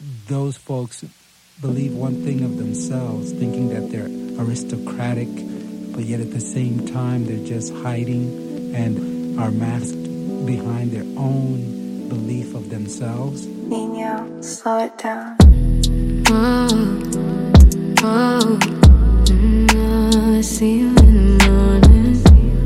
those folks believe one thing of themselves, thinking that they're aristocratic, but yet at the same time they're just hiding and are masked behind their own belief of themselves. Nino, slow it down. I see you in the morning.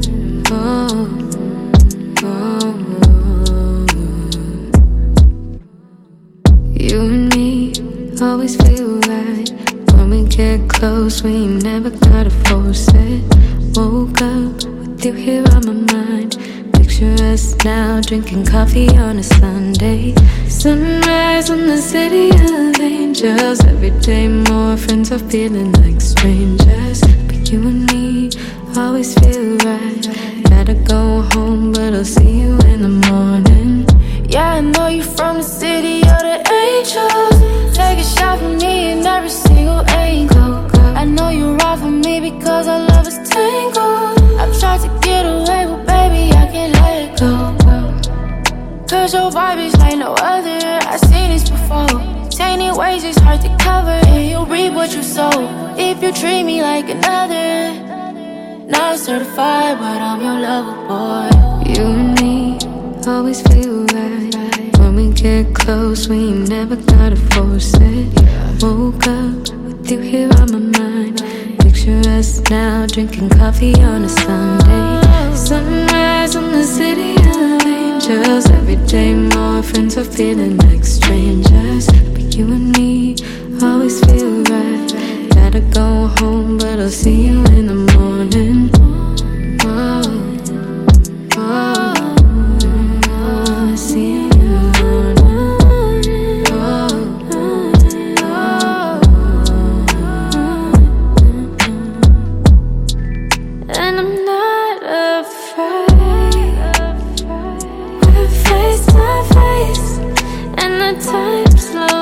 You and me always feel right. When we get close, we never gotta force it. Woke up with you here on my mind. Picture us now drinking coffee on a Sunday. Sunrise on the city of angels. Every day more friends are feeling like strangers. But you and me always feel right. Gotta go home, but I'll see you in the morning. Yeah, I know you from the city of the angels. Take a shot for me in every single angle. I know you ride for me because our love is tangled. I've tried to get away, but baby, I can't let it go. Cause your vibe is like no other. I've seen this before. Tainted ways is hard to cover, and you'll reap what you sow. If you treat me like another, not certified, but I'm your lover boy. You and me always feel right. When we get close, we never gotta force it. Woke up with you here on my mind. Picture us now drinking coffee on a Sunday. Sunrise on the city of angels. Every day more friends are feeling like strangers. But you and me always feel right. Gotta go home, but I'll see you in the morning. I see you in the morning. And I'm not afraid. We're face to face, and the time slows